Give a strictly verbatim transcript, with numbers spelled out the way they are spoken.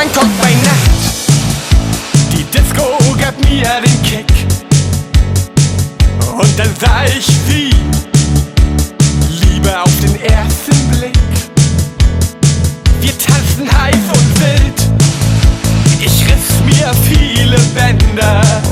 Bangkok bei Nacht. Die Disco gab mir den Kick. Und dann sah ich wie Liebe auf den ersten Blick. Wir tanzten heiß und wild. Ich riss mir viele Bänder.